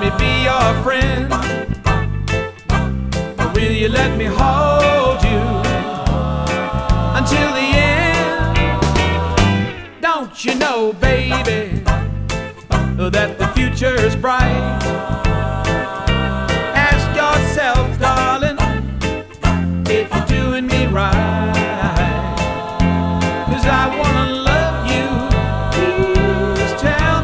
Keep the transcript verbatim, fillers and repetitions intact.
me be your friend? Or will you let me hold you until the end? Don't you know, baby,